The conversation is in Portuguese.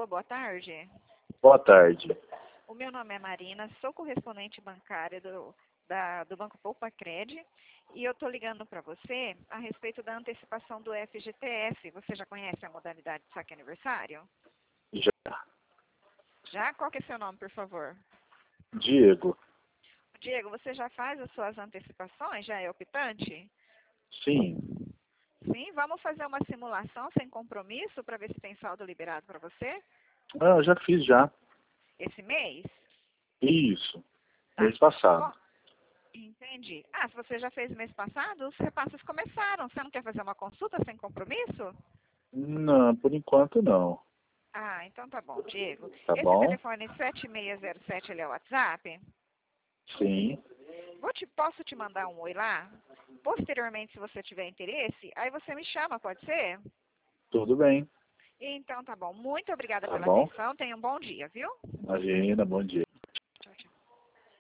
Alô, boa tarde. Boa tarde. O meu nome é Marina, sou correspondente bancária do Banco Poupa Cred e eu estou ligando para você a respeito da antecipação do FGTS. Você já conhece a modalidade de saque aniversário? Já. Já? Qual que é seu nome, por favor? Diego. Diego, você já faz as suas antecipações? Já é optante? Sim. Sim, vamos fazer uma simulação sem compromisso para ver se tem saldo liberado para você Ah, eu já fiz já. esse mês? Isso. Tá. Mês passado. Bom, entendi. Ah, se você já fez mês passado, os repasses começaram. Você não quer fazer uma consulta sem compromisso? Não, por enquanto não. Ah, então tá bom, Diego. Tá Esse bom? telefone 7607, ele é o WhatsApp? Sim. Posso te mandar um oi lá? Posteriormente, se você tiver interesse, aí você me chama, pode ser? Tudo bem. Então tá bom. Muito obrigada Tá pela bom? atenção. Tenha um bom dia, viu? Imagina, bom dia.